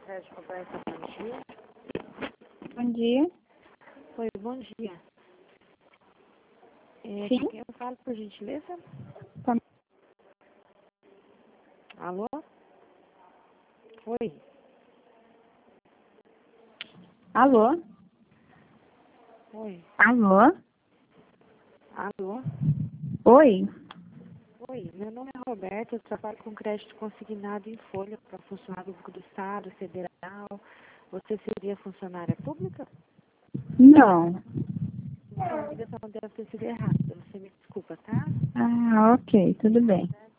Crédito Cooperativo, bom dia. Bom dia. Oi, bom dia. Sim. Com quem eu falo, por gentileza? Tá. Alô? Oi. Alô? Oi. Alô? Alô? Oi? Oi, meu nome é Roberto, eu trabalho com crédito consignado em folha para funcionário público do Estado, federal. Você seria funcionária pública? Não. Então, a ligação deve ter sido errada. Você me desculpa, tá? Ah, ok, tudo bem.